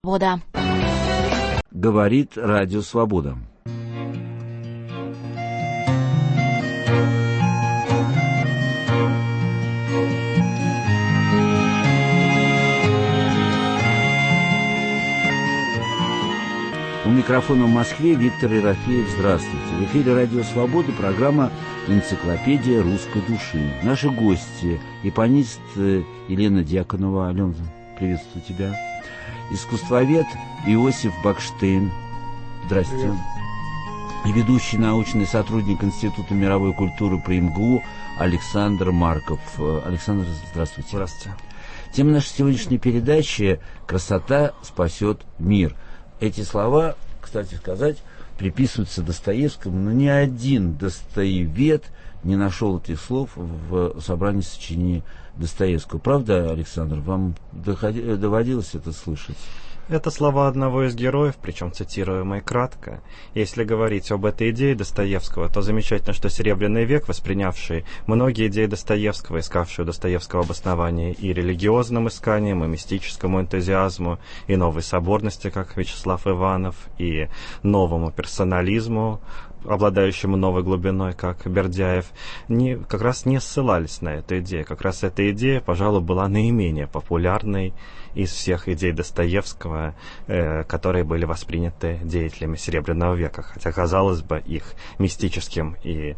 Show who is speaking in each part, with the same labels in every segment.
Speaker 1: Свобода».
Speaker 2: Говорит Радио Свобода. У микрофона в Москве Виктор Ерофеев. Здравствуйте. В эфире Радио Свобода, программа «Энциклопедия русской души». Наши гости – японист Елена Дьяконова. Алена, приветствую тебя. Искусствовед Иосиф Бакштейн. Здрасте.
Speaker 3: Привет.
Speaker 2: И ведущий научный сотрудник Института мировой культуры при МГУ Александр Марков. Александр, здравствуйте.
Speaker 3: Здравствуйте.
Speaker 2: Тема нашей сегодняшней передачи «Красота спасет мир». Эти слова, кстати сказать, приписываются Достоевскому, но ни один достоевед не нашел этих слов в собрании сочинений Достоевского. Правда, Александр, вам доводилось это слышать?
Speaker 3: Это слова одного из героев, причем цитируемые кратко. Если говорить об этой идее Достоевского, то замечательно, что Серебряный век, воспринявший многие идеи Достоевского, искавшие у Достоевского обоснования и религиозным исканиям, и мистическому энтузиазму, и новой соборности, как Вячеслав Иванов, и новому персонализму, обладающему новой глубиной, как Бердяев, как раз не ссылались на эту идею. Как раз эта идея, пожалуй, была наименее популярной из всех идей Достоевского, которые были восприняты деятелями Серебряного века. Хотя, казалось бы, их мистическим и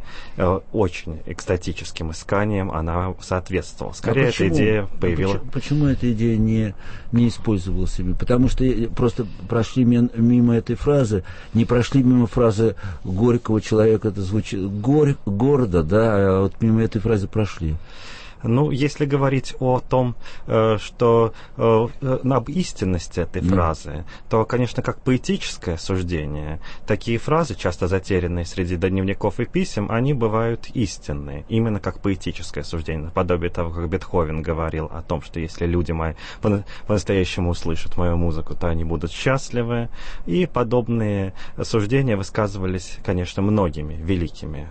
Speaker 3: очень экстатическим исканиям она соответствовала. Скорее, эта идея появилась...
Speaker 2: Почему эта идея не использовалась ими? Потому что просто прошли мимо этой фразы, не прошли мимо фразы Горького человека, это звучит гордо, да, а вот мимо этой фразы прошли.
Speaker 3: Ну, если говорить о том, что об истинности этой фразы, то, конечно, как поэтическое суждение, такие фразы, часто затерянные среди дневников и писем, они бывают истинные, именно как поэтическое суждение, наподобие того, как Бетховен говорил о том, что если люди мои по-настоящему услышат мою музыку, то они будут счастливы, и подобные суждения высказывались, конечно, многими великими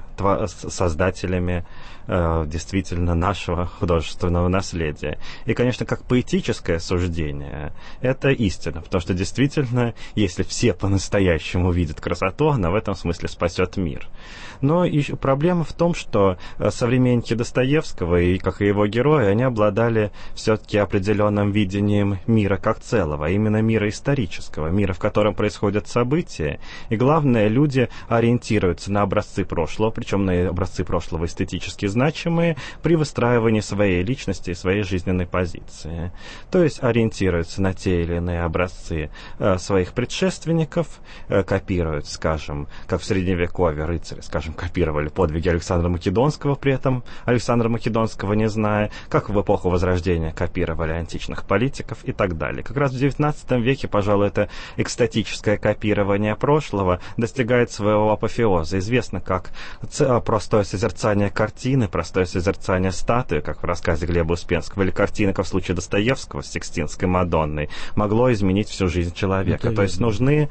Speaker 3: создателями действительно нашего художественного наследия. И, конечно, как поэтическое суждение, это истина, потому что действительно, если все по-настоящему видят красоту, она в этом смысле спасет мир. Но еще проблема в том, что современники Достоевского, и как и его герои, они обладали все-таки определенным видением мира как целого, а именно мира исторического, мира, в котором происходят события. И главное, люди ориентируются на образцы прошлого, причем на образцы прошлого эстетически значимые, при выстраивании своей личности и своей жизненной позиции. То есть ориентируются на те или иные образцы своих предшественников, копируют, скажем, как в Средневековье рыцари, скажем, копировали подвиги Александра Македонского, при этом Александра Македонского не зная, как в эпоху Возрождения копировали античных политиков и так далее. Как раз в XIX веке, пожалуй, это экстатическое копирование прошлого достигает своего апофеоза. Известно как простое созерцание картины, простое созерцание статуи, как в рассказе Глеба Успенского, или картины, как в случае Достоевского с Сикстинской Мадонной, могло изменить всю жизнь человека. То есть нужны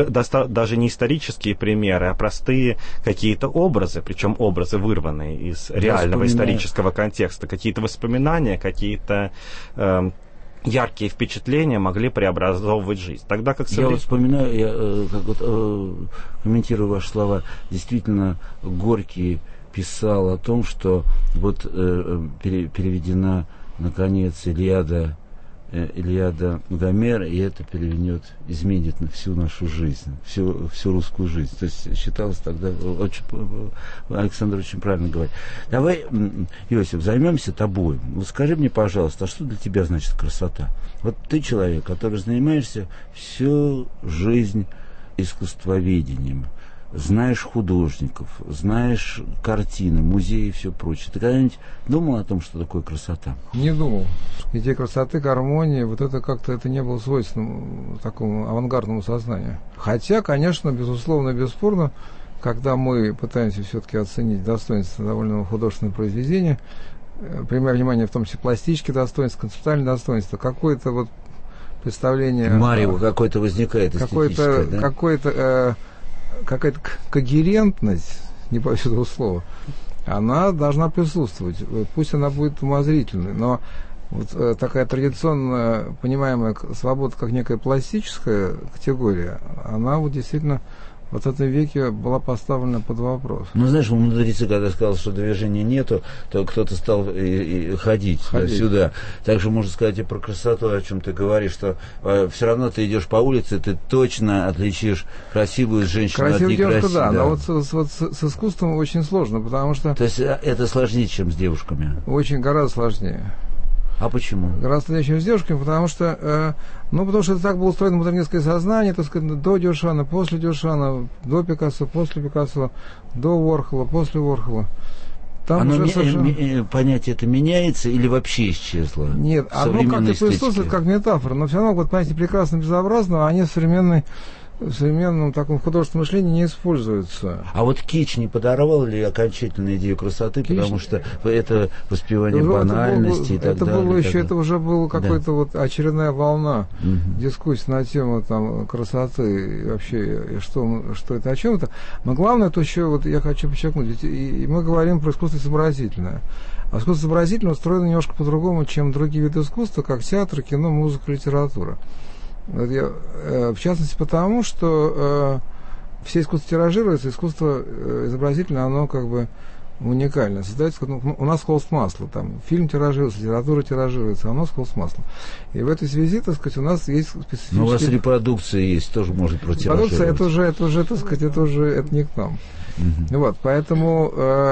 Speaker 3: даже не исторические примеры, а простые какие-то образы, причем образы, вырванные из реального исторического контекста, какие-то воспоминания, какие-то яркие впечатления могли преобразовывать жизнь. Тогда как
Speaker 2: я вот вспоминаю, комментирую ваши слова, действительно, Горький писал о том, что вот переведена, наконец, Илиада Гомера, и это изменит всю нашу жизнь, всю русскую жизнь. То есть считалось тогда, Александр очень правильно говорит. Давай, Иосиф, займемся тобой. Вот скажи мне, пожалуйста, а что для тебя значит красота? Вот ты человек, который занимаешься всю жизнь искусствоведением, знаешь художников, знаешь картины, музеи и все прочее. Ты когда-нибудь думал о том, что такое красота?
Speaker 4: Не думал. Идея красоты, гармонии, вот это как-то это не было свойственно такому авангардному сознанию. Хотя, конечно, безусловно, бесспорно, когда мы пытаемся все-таки оценить достоинство довольно художественного произведения, принимая внимание в том числе пластические достоинства, концептуальные достоинства, какое-то вот представление...
Speaker 2: Марево какое-то возникает эстетическое, да?
Speaker 4: Какая-то когерентность, не по этого слова, она должна присутствовать. Пусть она будет умозрительной, но вот такая традиционно понимаемая свобода как некая пластическая категория, она вот действительно в 20 веке была поставлена под вопрос.
Speaker 2: Ну, знаешь, мудрецы, когда сказал, что движения нету, то кто-то стал ходить. Сюда. Также можно сказать и про красоту, о чем ты говоришь, что все равно ты идешь по улице, ты точно отличишь красивую женщину от некрасивой.
Speaker 4: Да, но вот с искусством очень сложно, потому что...
Speaker 2: То есть это сложнее, чем с девушками?
Speaker 4: Очень гораздо сложнее.
Speaker 2: А почему?
Speaker 4: Гораздо сложнее, чем с девушками, потому что это так было устроено модернистское сознание, так сказать, до Дюшана, после Дюшана, до Пикассо, после Пикассо, до Уорхола, после Уорхола. Там
Speaker 2: оно понятие это меняется или вообще исчезло?
Speaker 4: Нет, оно как-то присутствует как метафора, но все равно вот понятие прекрасно безобразного, они в современном таком художественном мышлении не используются.
Speaker 2: А вот кич не подорвал ли окончательно идею красоты, потому что это воспевание банальности и так далее?
Speaker 4: Это уже была какая-то вот очередная волна дискуссий на тему там красоты и вообще, что это, о чем это. Но главное, то еще вот я хочу подчеркнуть, ведь и мы говорим про искусство изобразительное. А искусство изобразительное устроено немножко по-другому, чем другие виды искусства, как театр, кино, музыка, литература. В частности, потому что все искусства тиражируются, искусство изобразительное, оно как бы уникально. Создается, у нас холст масла, там фильм тиражируется, литература тиражируется, а у нас холст масла. И в этой связи, так сказать, у нас есть специфические...
Speaker 2: Но у вас репродукция есть, тоже может протиражироваться.
Speaker 4: Репродукция, это уже, так сказать, это не к нам. Вот, поэтому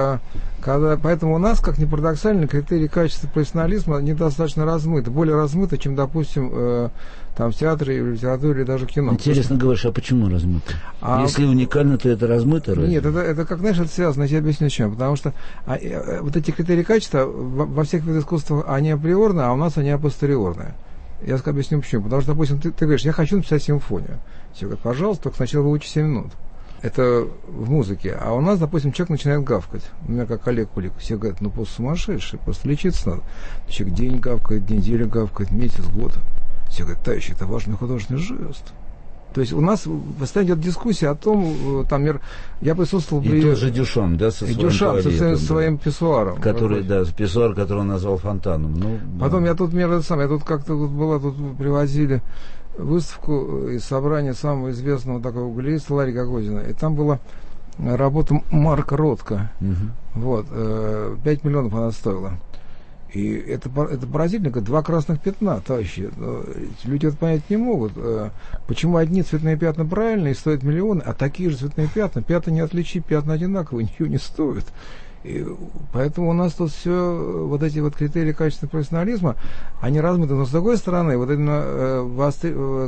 Speaker 4: у нас, как ни парадоксально, критерии качества профессионализма недостаточно размыты, более размыты, чем, допустим, там в театре, в литературе или даже в кино.
Speaker 2: Интересно говоришь, а почему размыто? Если уникально, то это размыто?
Speaker 4: Нет, это как, знаешь, это связано, я тебе объясню чем. Потому что вот эти критерии качества во всех видах искусства, они априорны, а у нас они апостериорные. Я объясню почему. Потому что, допустим, ты говоришь, я хочу написать симфонию. Все говорят, пожалуйста, только сначала выучи 7 минут. Это в музыке. А у нас, допустим, человек начинает гавкать. У меня как Олег Кулик. Все говорят, просто сумасшедший, просто лечиться надо. Человек день гавкает, неделю гавкает, месяц, год. Все говорят, товарищи, это важный художественный жест. То есть у нас постоянно идет дискуссия о том, я присутствовал
Speaker 2: при... И тот же Дюшан, да, со
Speaker 4: своим писсуаром.
Speaker 2: Писсуар, который он назвал фонтаном.
Speaker 4: Потом я тут привозили выставку из собрания самого известного такого галериста Ларри Гагозина. И там была работа Марка Ротко. 5 миллионов она стоила. И это поразительно, как 2 красных пятна, товарищи. Люди это понять не могут. Почему одни цветные пятна правильные стоят миллионы, а такие же цветные пятна не отличить, пятна одинаковые, ничего не стоят. И поэтому у нас тут все, вот эти вот критерии качественного профессионализма, они размыты. Но с другой стороны, вот именно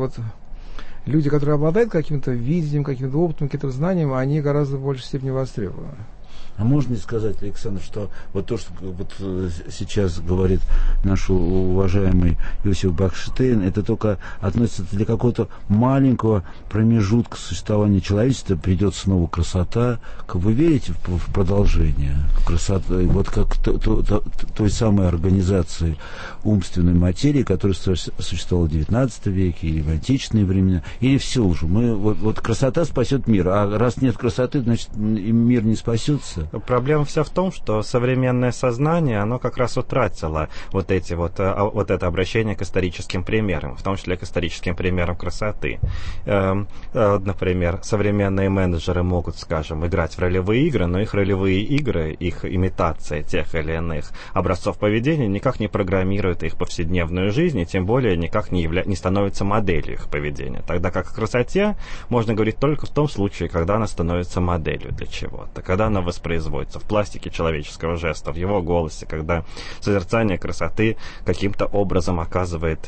Speaker 4: люди, которые обладают каким-то видением, каким-то опытом, каким-то знанием, они гораздо в большей степени востребованы.
Speaker 2: А можно ли сказать, Александр, что вот то, что вот сейчас говорит наш уважаемый Иосиф Бахштейн, это только относится для какого-то маленького промежутка существования человечества, придет снова красота. Как вы верите в продолжение красоты, вот как той самой организации умственной материи, которая существовала в XIX веке или в античные времена, или все уже? Вот красота спасет мир, а раз нет красоты, значит мир не спасется.
Speaker 3: Проблема вся в том, что современное сознание, оно как раз утратило вот это обращение к историческим примерам, в том числе к историческим примерам красоты. Например, современные менеджеры могут, скажем, играть в ролевые игры, но их ролевые игры, их имитация тех или иных образцов поведения никак не программирует их повседневную жизнь, и тем более никак не становится моделью их поведения. Тогда как о красоте можно говорить только в том случае, когда она становится моделью для чего-то, когда она воспроизводится в пластике человеческого жеста, в его голосе, когда созерцание красоты каким-то образом оказывает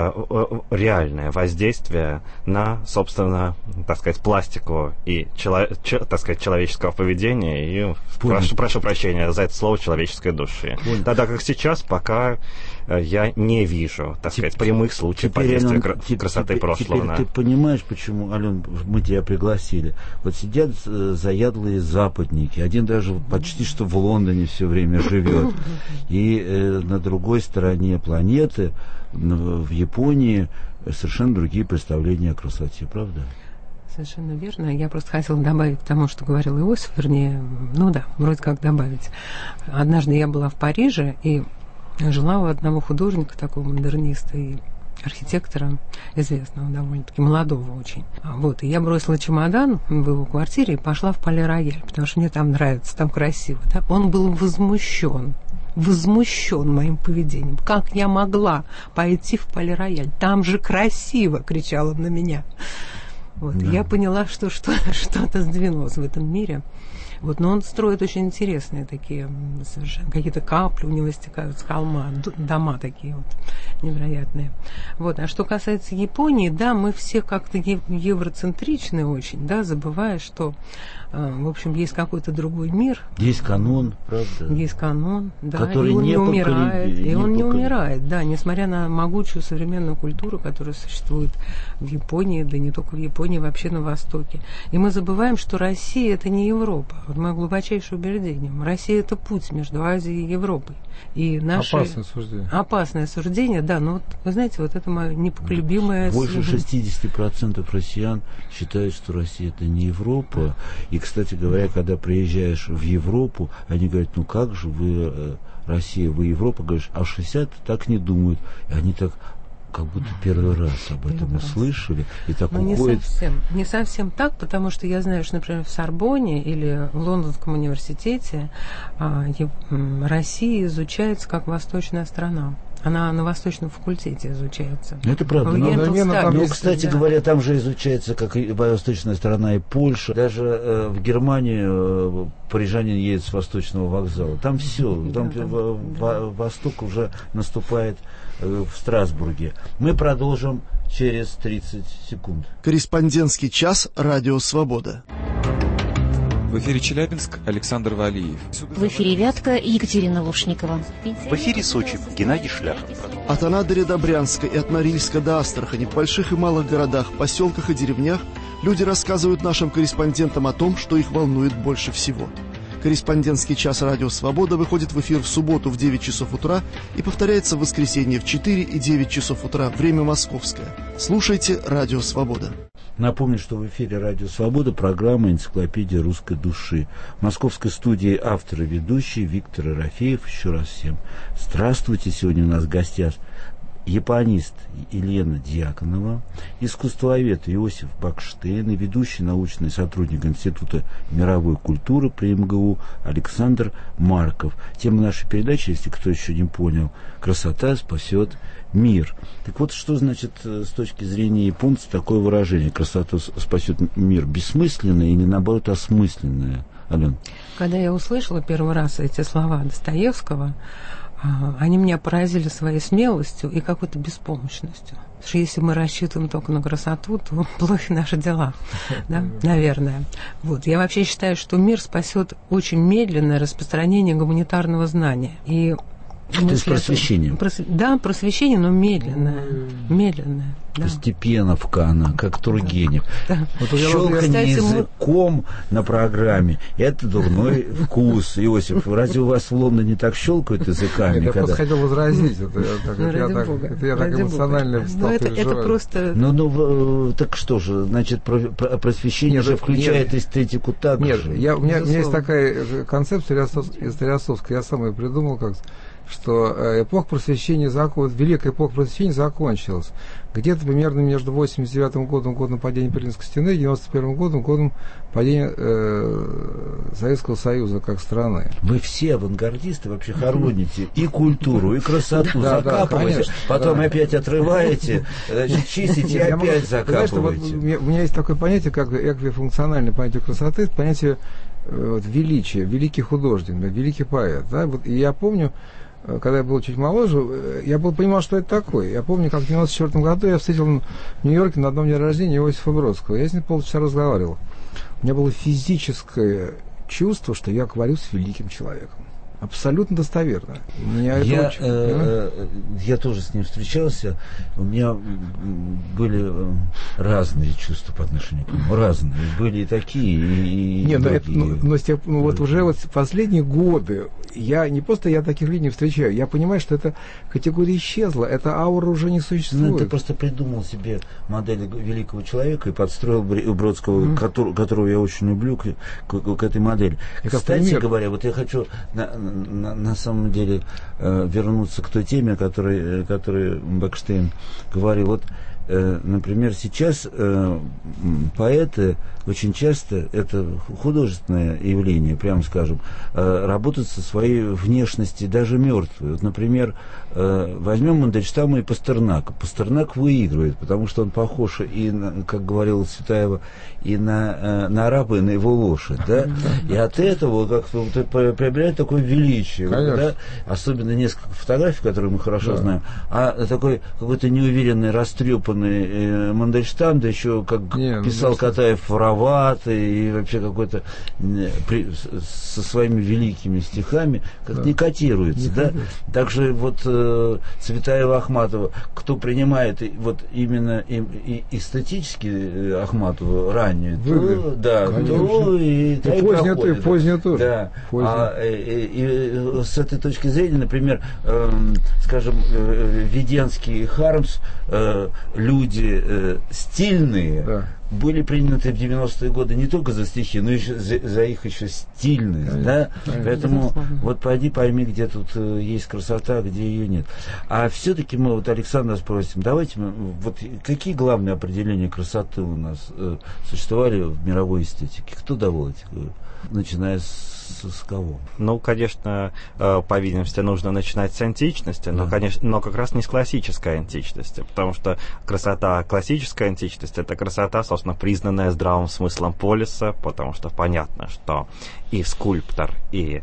Speaker 3: реальное воздействие на, собственно, так сказать, пластику и человеческого поведения и, прошу прощения за это слово, человеческой души. Тогда как сейчас пока я не вижу, так сказать, прямых случаев воздействия красоты прошлого.
Speaker 2: Ты понимаешь, почему, Ален, мы тебя пригласили? Вот сидят заядлые западники, один даже почти что в Лондоне все время живет, и на другой стороне планеты, в Японии, совершенно другие представления о красоте, правда?
Speaker 1: Совершенно верно. Я просто хотела добавить к тому, что говорил Иосиф, вроде как добавить. Однажды я была в Париже, и жила у одного художника, такого модерниста и архитектора, известного довольно-таки, молодого очень. Вот, и я бросила чемодан в его квартире и пошла в Пале-Рояль, потому что мне там нравится, там красиво. Да? Он был возмущен моим поведением. Как я могла пойти в Пале-Рояль? Там же красиво, кричал он на меня. Вот, да. Я поняла, что что-то сдвинулось в этом мире. Вот, но он строит очень интересные такие совершенно, какие-то капли у него стекают с холма, дома такие вот невероятные. Вот, а что касается Японии, да, мы все как-то евроцентричны очень, да, забывая, что, в общем, есть какой-то другой мир.
Speaker 2: Есть канон, правда?
Speaker 1: Есть канон, да,
Speaker 2: который
Speaker 1: и он не умирает. И он не умирает, да, несмотря на могучую современную культуру, которая существует в Японии, да не только в Японии, вообще на Востоке. И мы забываем, что Россия – это не Европа. Вот мое глубочайшее убеждение. Россия – это путь между Азией и Европой. И наши...
Speaker 4: Опасное суждение.
Speaker 1: Опасное суждение, да. Но вот, вы знаете, вот это мое непоколебимое...
Speaker 2: Больше 60% россиян считают, что Россия – это не Европа. И, кстати говоря, когда приезжаешь в Европу, они говорят, ну как же вы, Россия, вы Европа? Говоришь, а 60 так не думают. И они так... как будто первый раз об этом услышали, и так уходит.
Speaker 1: Не совсем так, потому что я знаю, что, например, в Сорбонне или в Лондонском университете Россия изучается как восточная страна. Она на восточном факультете изучается.
Speaker 2: Это правда. Но, кстати говоря, там же изучается как и восточная страна, и Польша. Даже в Германию парижанин едет с восточного вокзала. Там все. Там восток уже наступает в Страсбурге. Мы продолжим через 30 секунд.
Speaker 5: Корреспондентский час «Радио Свобода».
Speaker 6: В эфире Челябинск, Александр Валиев.
Speaker 7: В эфире Вятка, Екатерина Лушникова.
Speaker 8: В эфире Сочи, Геннадий Шляхов.
Speaker 5: От Анадыря до Брянска и от Норильска до Астрахани, в больших и малых городах, поселках и деревнях люди рассказывают нашим корреспондентам о том, что их волнует больше всего. Корреспондентский час «Радио Свобода» выходит в эфир в субботу в 9 часов утра и повторяется в воскресенье в 4 и 9 часов утра, время московское. Слушайте «Радио Свобода».
Speaker 2: Напомню, что в эфире «Радио Свобода» программа «Энциклопедия русской души». В московской студии автор и ведущий Виктор Ерофеев. Еще раз всем здравствуйте. Сегодня у нас в гостях японист Елена Дьяконова, искусствовед Иосиф Бакштейн и ведущий научный сотрудник Института мировой культуры при МГУ Александр Марков. Тема нашей передачи, если кто еще не понял, «Красота спасет мир». Так вот, что значит с точки зрения японцев такое выражение «красота спасет мир»? Бессмысленное или, наоборот, осмысленное? Алена?
Speaker 1: Когда я услышала первый раз эти слова Достоевского, они меня поразили своей смелостью и какой-то беспомощностью. Потому что если мы рассчитываем только на красоту, то плохи наши дела, да? Наверное. Вот. Я вообще считаю, что мир спасет очень медленное распространение гуманитарного знания. И
Speaker 2: то есть просвещение.
Speaker 1: Да, просвещение, но медленное. Медленное. Да.
Speaker 2: Постепеновка она, как Тургенев.
Speaker 1: Да.
Speaker 2: Вот щелканье языком на программе – это дурной вкус. Иосиф, разве у вас в Лондоне так щелкают языками?
Speaker 4: Я просто хотел возразить. Это я так эмоционально стал переживать.
Speaker 1: Это просто...
Speaker 2: Так что же, значит, просвещение же включает эстетику так же.
Speaker 4: Нет, у меня есть такая концепция историосовская, я сам ее придумал, что эпоха просвещения, великая эпоха просвещения закончилась. Где-то примерно между 89 годом падения Берлинской стены, и 91 годом падения Советского Союза как страны.
Speaker 2: Вы все авангардисты вообще хороните и культуру, и красоту, закапываете, потом опять отрываете, чистите и опять закапываете.
Speaker 4: У меня есть такое понятие, как эквифункциональное понятие красоты, понятие величия, великий художник, великий поэт. Да? И я помню, когда я был чуть моложе, я понимал, что это такое. Я помню, как в 1994 году я встретил в Нью-Йорке на одном дне рождения Иосифа Бродского. Я с ним полчаса разговаривал. У меня было физическое чувство, что я говорю с великим человеком. Абсолютно достоверно.
Speaker 2: Я тоже с ним встречался. У меня были разные чувства по отношению к нему. Разные. Были и такие, и другие.
Speaker 4: Вот уже последние годы я не просто я таких людей не встречаю, я понимаю, что эта категория исчезла, эта аура уже не существует.
Speaker 2: Ну, ты просто придумал себе модель великого человека и подстроил Бродского, которого я очень люблю, к этой модели.
Speaker 4: Это
Speaker 2: Кстати
Speaker 4: пример.
Speaker 2: говоря, вот я хочу на самом деле вернуться к той теме, о которой Бекштейн говорил. Вот, например, сейчас поэты очень часто, это художественное явление, прямо скажем, работают со своей внешностью, даже мертвые. Вот, например, возьмем Мандельштама и Пастернака. Пастернак выигрывает, потому что он похож и на, как говорила Цветаева, и на араба, и на его лошадь, да? И от этого как-то приобретает такое величие, да? Особенно несколько фотографий, которые мы хорошо знаем, а такой какой-то неуверенный, растрепанный Мандельштам, да еще, как писал Катаев, вороватый, и вообще какой-то со своими великими стихами, как не котируется, да? Также вот Цветаева, Ахматова, кто принимает вот именно эстетически Ахматову раннюю, то, да, то и
Speaker 4: позднюю тоже.
Speaker 2: Да. И с этой точки зрения, например, скажем, Веденский и Хармс, люди стильные, были приняты в 90-е годы не только за стихи, но и за их еще стильность. Конечно, да? Поэтому вот пойми, где тут есть красота, где ее нет. А все-таки мы вот Александра спросим, давайте вот какие главные определения красоты у нас существовали в мировой эстетике? Кто давал эти, начиная с кого?
Speaker 3: Ну, конечно, по видимости, нужно начинать с античности, но как раз не с классической античности, потому что красота классической античности — это красота, собственно, признанная здравым смыслом полиса, потому что понятно, что и скульптор, и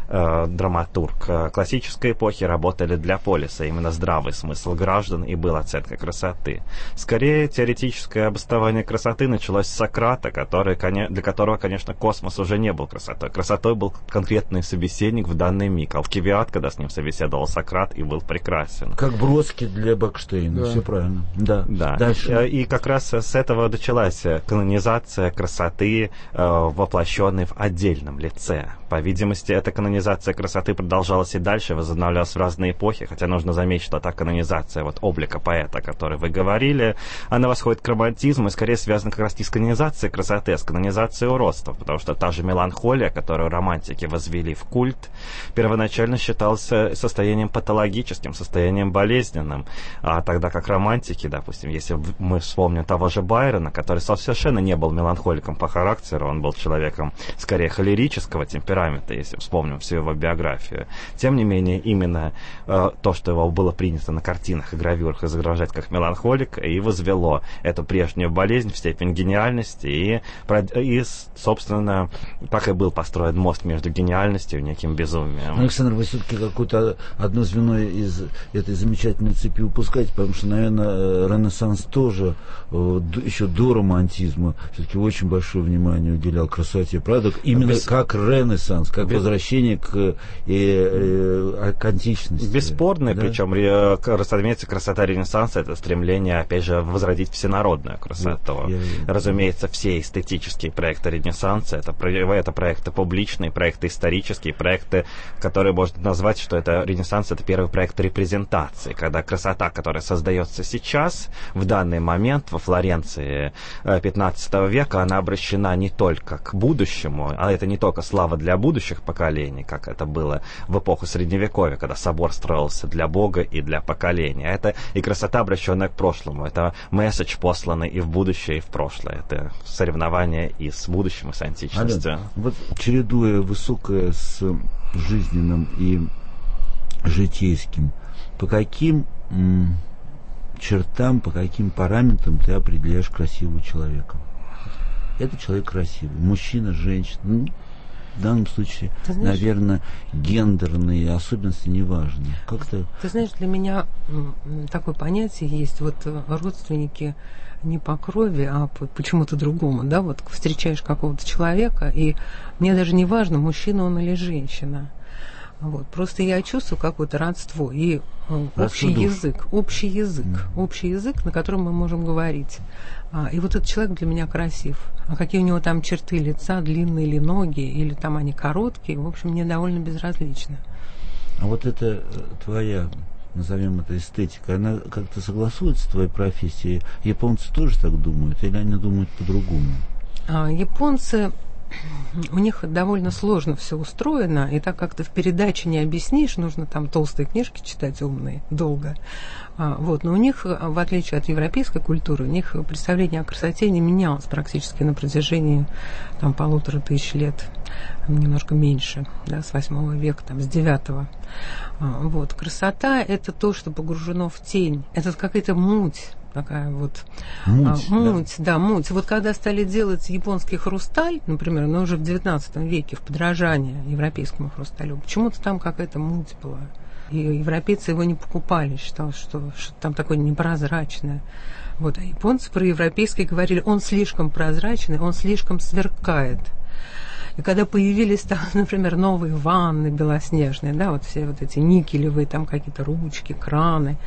Speaker 3: драматург классической эпохи работали для полиса. Именно здравый смысл граждан и был оценкой красоты. Скорее, теоретическое обоснование красоты началось с Сократа, для которого, конечно, космос уже не был красотой. Красотой был конкретный собеседник в данный миг. Алкивиад, когда с ним собеседовал Сократ, и был прекрасен.
Speaker 2: Как Бродский для Бекштейна. Все правильно. Да.
Speaker 3: Дальше. И как раз с этого началась канонизация красоты, воплощенной в отдельном лице. По видимости, эта канонизация красоты продолжалась и дальше, возобновлялась в разные эпохи, хотя нужно заметить, что та канонизация вот облика поэта, о которой вы говорили, она восходит к романтизму и скорее связана как раз не с канонизацией красоты, а с канонизацией уродства, потому что та же меланхолия, которую романтики возвели в культ, первоначально считалась состоянием патологическим, состоянием болезненным, а тогда как романтики, допустим, если мы вспомним того же Байрона, который совершенно не был меланхоликом по характеру, он был человеком скорее холерического темперамента, если вспомним всю его биографию. Тем не менее, именно то, что его было принято на картинах и гравюрах изображать как меланхолик, и возвело эту прежнюю болезнь в степень гениальности, и собственно, так и был построен мост между гениальностью и неким безумием.
Speaker 2: Александр, вы все-таки какое-то одно звено из этой замечательной цепи упускаете, потому что, наверное, Ренессанс тоже еще до романтизма все-таки очень большое внимание уделял красоте, правда? Именно как Ренессанс, как возвращение к античности.
Speaker 3: Бесспорно, да? Причем, разумеется, красота Ренессанса — это стремление, опять же, возродить всенародную красоту. Разумеется, все эстетические проекты Ренессанса — это проекты публичные, проекты исторические, проекты, которые можно назвать, что это Ренессанс — это первый проект репрезентации, когда красота, которая создается сейчас, в данный момент во Флоренции XV века, она обращена не только к будущему, а это не только слава для будущих поколений, как это было в эпоху Средневековья, когда собор строился для Бога и для поколения. Это и красота, обращенная к прошлому. Это месседж, посланный и в будущее, и в прошлое. Это соревнование и с будущим, и с античностью.
Speaker 2: Ален, вот чередуя высокое с жизненным и житейским, по каким чертам, по каким параметрам ты определяешь красивого человека? Это человек красивый. Мужчина, женщина. В данном случае, наверное, гендерные особенности не важны. Как-то...
Speaker 1: Ты знаешь, для меня такое понятие есть, вот родственники не по крови, а почему-то другому, да, вот встречаешь какого-то человека, и мне даже не важно, мужчина он или женщина. Вот. Просто я чувствую какое-то родство и общий язык, на котором мы можем говорить. И вот этот человек для меня красив. А какие у него там черты лица, длинные ли ноги, или там они короткие, в общем, мне довольно безразлично.
Speaker 2: А вот это твоя, назовем это, эстетика, она как-то согласуется с твоей профессией? Японцы тоже так думают, или они думают по-другому?
Speaker 1: Японцы, у них довольно сложно все устроено, и так как-то в передаче не объяснишь, нужно там толстые книжки читать умные, долго. Вот. Но у них, в отличие от европейской культуры, у них представление о красоте не менялось практически на протяжении там 1500 лет, немножко меньше, да, с 8 века, там, с 9. Вот. Красота – это то, что погружено в тень, это какая-то муть. Такая вот муть. Вот когда стали делать японский хрусталь, например, но уже в 19 веке, в подражание европейскому хрусталю, почему-то там какая-то муть была. И европейцы его не покупали, считали, что там такое непрозрачное. Вот. А японцы про европейский говорили, он слишком прозрачный, он слишком сверкает. И когда появились там, например, новые ванны белоснежные, да, вот все вот эти никелевые там какие-то ручки, краны,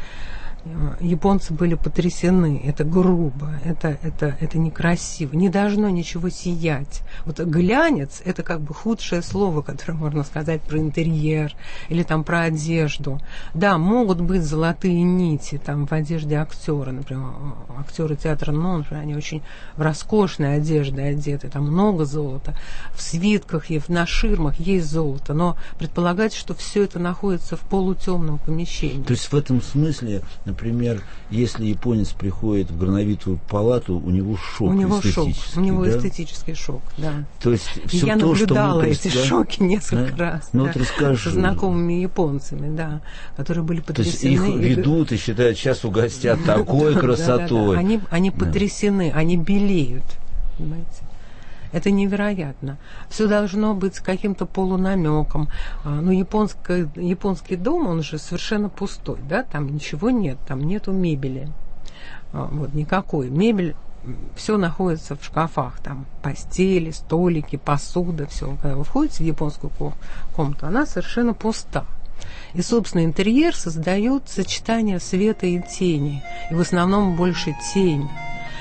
Speaker 1: японцы были потрясены. Это грубо, это некрасиво, не должно ничего сиять. Вот глянец – это как бы худшее слово, которое можно сказать про интерьер или там про одежду. Да, могут быть золотые нити там в одежде актера, например, актеры театра НОН, они очень в роскошной одежде одеты, там много золота, в свитках и на ширмах есть золото, но предполагать, что все это находится в полутемном помещении.
Speaker 2: То есть в этом смысле, например, если японец приходит в грановитую палату, у него шок эстетический.
Speaker 1: У него эстетический шок, да.
Speaker 2: То есть все
Speaker 1: я
Speaker 2: то,
Speaker 1: наблюдала
Speaker 2: что
Speaker 1: эти шоки несколько раз.
Speaker 2: Ну, вот расскажи.
Speaker 1: Со знакомыми японцами, да, которые были потрясены.
Speaker 2: То есть их ведут и считают, сейчас угостят такой красотой.
Speaker 1: Да. Они потрясены, они белеют, понимаете. Это невероятно. Все должно быть с каким-то полунамеком. Но японский дом, он же совершенно пустой, да, там ничего нет, там нету мебели. Вот, никакой. Мебель, все находится в шкафах, там постели, столики, посуда, все. Когда вы входите в японскую комнату, она совершенно пуста. И, собственно, интерьер создает сочетание света и тени. И в основном больше тень.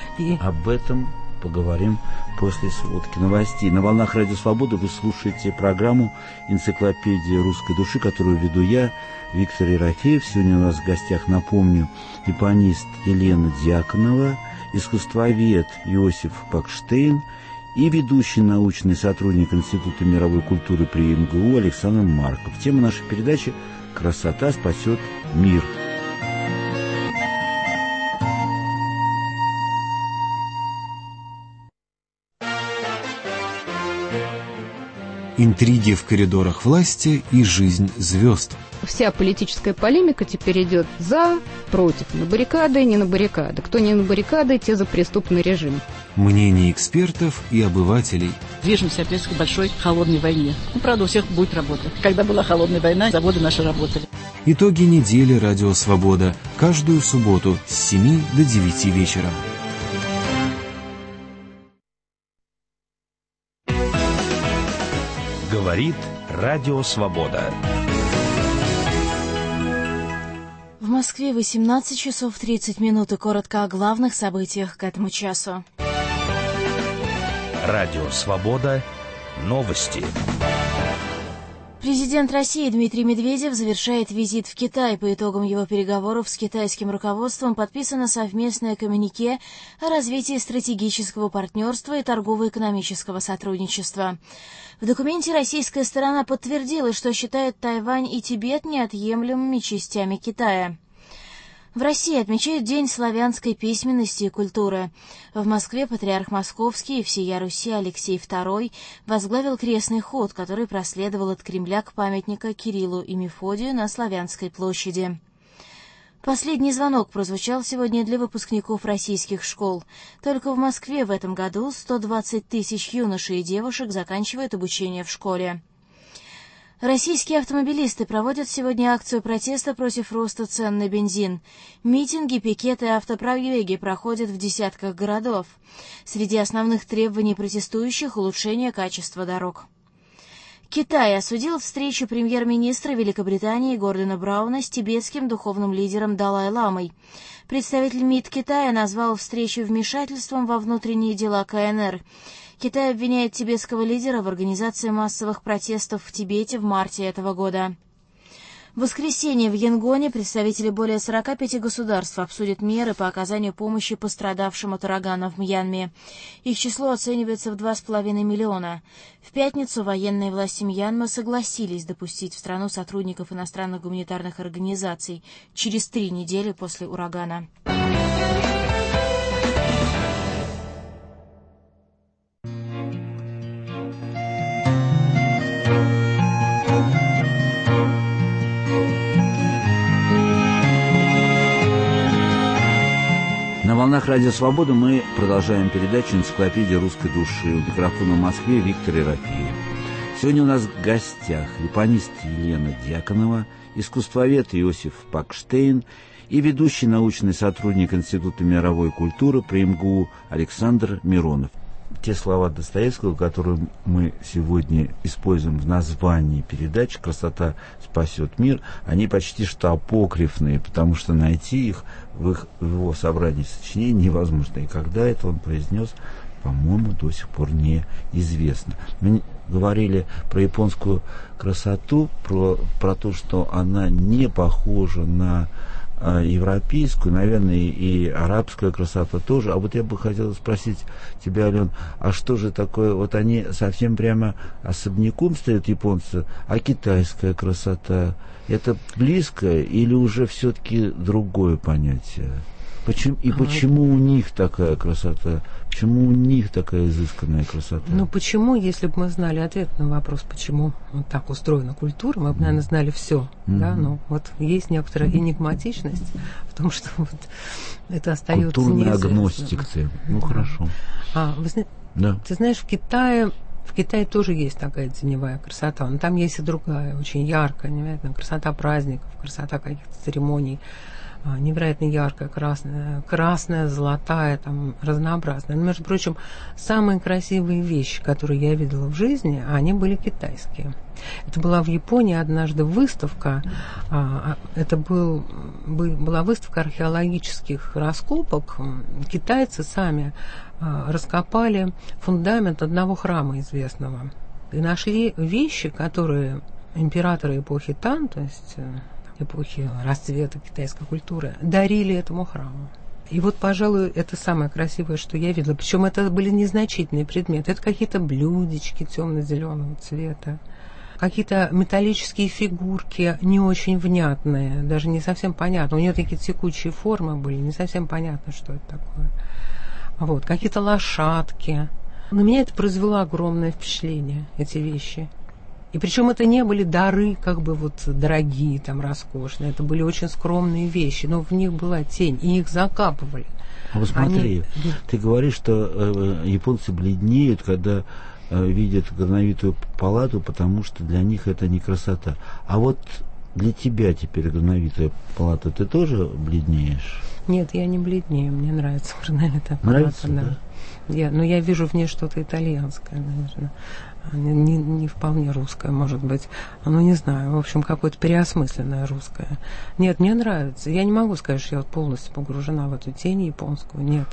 Speaker 2: Об этом поговорим после сводки новостей. На волнах Радио Свобода вы слушаете программу «Энциклопедия русской души», которую веду я, Виктор Ерофеев. Сегодня у нас в гостях, напомню, японист Елена Дьяконова, искусствовед Иосиф Бакштейн и ведущий научный сотрудник Института мировой культуры при МГУ Александр Марков. Тема нашей передачи «Красота спасет мир».
Speaker 9: Интриги в коридорах власти и жизнь звезд.
Speaker 10: Вся политическая полемика теперь идет за, против, на баррикады, не на баррикады. Кто не на баррикады, те за преступный режим.
Speaker 9: Мнения экспертов и обывателей.
Speaker 11: Движемся опять к большой холодной войне. Правда, у всех будет работа. Когда была холодная война, заводы наши работали.
Speaker 9: Итоги недели «Радио Свобода». Каждую субботу с 7 до 9 вечера.
Speaker 8: Говорит Радио Свобода.
Speaker 7: В Москве 18 часов 30 минут и коротко о главных событиях к этому часу.
Speaker 8: Радио Свобода. Новости.
Speaker 7: Президент России Дмитрий Медведев завершает визит в Китай. По итогам его переговоров с китайским руководством подписано совместное коммюнике о развитии стратегического партнерства и торгово-экономического сотрудничества. В документе российская сторона подтвердила, что считает Тайвань и Тибет неотъемлемыми частями Китая. В России отмечают День славянской письменности и культуры. В Москве патриарх Московский и всея Руси Алексей II возглавил крестный ход, который проследовал от Кремля к памятнику Кириллу и Мефодию на Славянской площади. Последний звонок прозвучал сегодня для выпускников российских школ. Только в Москве в этом году 120 тысяч юношей и девушек заканчивают обучение в школе. Российские автомобилисты проводят сегодня акцию протеста против роста цен на бензин. Митинги, пикеты и автопробеги проходят в десятках городов. Среди основных требований протестующих – улучшение качества дорог. Китай осудил встречу премьер-министра Великобритании Гордона Брауна с тибетским духовным лидером Далай-ламой. Представитель МИД Китая назвал встречу вмешательством во внутренние дела КНР. Китай обвиняет тибетского лидера в организации массовых протестов в Тибете в марте этого года. В воскресенье в Янгоне представители более 45 государств обсудят меры по оказанию помощи пострадавшим от урагана в Мьянме. Их число оценивается в 2,5 миллиона. В пятницу военные власти Мьянмы согласились допустить в страну сотрудников иностранных гуманитарных организаций через 3 недели после урагана.
Speaker 2: На волнах Радио Свобода мы продолжаем передачу «Энциклопедия русской души». У микрофона в Москве Виктор Ерофеев. Сегодня у нас в гостях японист Елена Дьяконова, искусствовед Иосиф Пакштейн и ведущий научный сотрудник Института мировой культуры при МГУ Александр Миронов. Те слова Достоевского, которые мы сегодня используем в названии передачи «Красота спасет мир», они почти что апокрифные, потому что найти их в его собрании сочинений невозможно. И когда это он произнес, по-моему, до сих пор неизвестно. Мы говорили про японскую красоту, про то, что она не похожа на европейскую, наверное, и арабская красота тоже. А вот я бы хотел спросить тебя, Ален, а что же такое, вот они совсем прямо особняком стоят, японцы, а китайская красота, это близкое или уже все-таки другое понятие? Почему у них такая красота? Почему у них такая изысканная красота?
Speaker 1: Ну почему, если бы мы знали ответ на вопрос, почему вот так устроена культура, мы бы, наверное, знали все. Да? Но вот есть некоторая энигматичность в том, что вот это остается
Speaker 2: культурный агностик ты. Ну хорошо.
Speaker 1: Ты знаешь, в Китае тоже есть такая теневая красота, но там есть и другая, очень яркая, невероятная красота праздников, красота каких-то церемоний. Невероятно яркая, красная, золотая, там, разнообразная. Но, между прочим, самые красивые вещи, которые я видела в жизни, они были китайские. Это была в Японии однажды выставка, это была выставка археологических раскопок. Китайцы сами раскопали фундамент одного храма известного и нашли вещи, которые императоры эпохи Тан, то есть эпохи расцвета китайской культуры, дарили этому храму. И вот, пожалуй, это самое красивое, что я видела. Причем это были незначительные предметы. Это какие-то блюдечки темно-зеленого цвета, какие-то металлические фигурки, не очень внятные, даже не совсем понятно. У нее такие текучие формы были, не совсем понятно, что это такое. Вот, какие-то лошадки. На меня это произвело огромное впечатление, эти вещи. И причем это не были дары, как бы вот дорогие, там, роскошные. Это были очень скромные вещи, но в них была тень, и их закапывали.
Speaker 2: А вот смотри, ты говоришь, что японцы бледнеют, когда видят грановитую палату, потому что для них это не красота. А вот для тебя теперь грановитая палата, ты тоже бледнеешь?
Speaker 1: Нет, я не бледнею, мне нравится грановитая палата.
Speaker 2: Нравится, да?
Speaker 1: Но я вижу в ней что-то итальянское, наверное. Не вполне русское, может быть. Ну, не знаю, в общем, какое-то переосмысленное русское. Нет, мне нравится. Я не могу сказать, что я вот полностью погружена в эту тень японскую. Нет.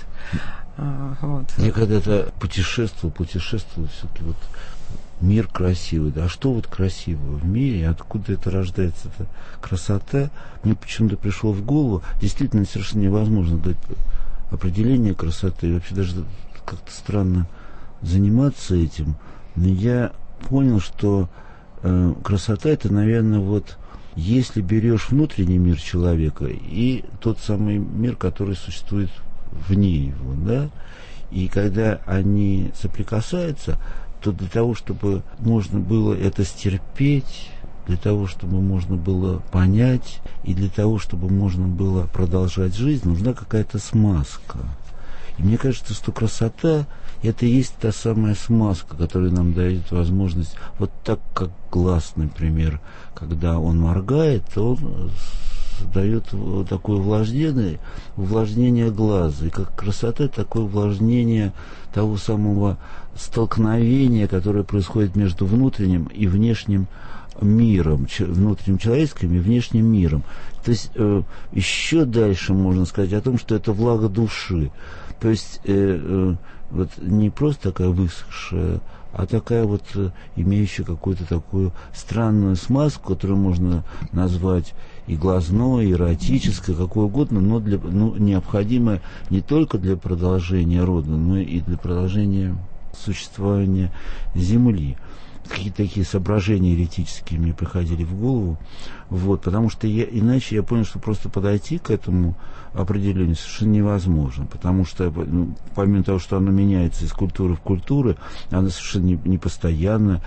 Speaker 1: Вот.
Speaker 2: Я когда-то путешествовал, все-таки вот мир красивый. Да? А что вот красивого в мире? Откуда это рождается, эта красота? Мне почему-то пришло в голову, действительно совершенно невозможно дать определение красоты. И вообще даже как-то странно заниматься этим. Но я понял, что красота это, наверное, вот если берешь внутренний мир человека и тот самый мир, который существует вне его, да, и когда они соприкасаются, то для того, чтобы можно было это стерпеть, для того, чтобы можно было понять, и для того, чтобы можно было продолжать жизнь, нужна какая-то смазка. И мне кажется, что красота – это и есть та самая смазка, которая нам дает возможность, вот так, как глаз, например, когда он моргает, то он дает такое увлажнение глаза. И как красота, такое увлажнение того самого столкновения, которое происходит между внутренним и внешним миром, внутренним человеческим и внешним миром. То есть еще дальше можно сказать о том, что это влага души. То есть вот не просто такая высохшая, а такая вот имеющая какую-то такую странную смазку, которую можно назвать и глазной, и эротической, какой угодно, но необходимая не только для продолжения рода, но и для продолжения существования Земли. Какие-то такие соображения еретические мне приходили в голову, вот, потому что иначе я понял, что просто подойти к этому определению совершенно невозможно, потому что, помимо того, что оно меняется из культуры в культуру, оно совершенно не постоянно.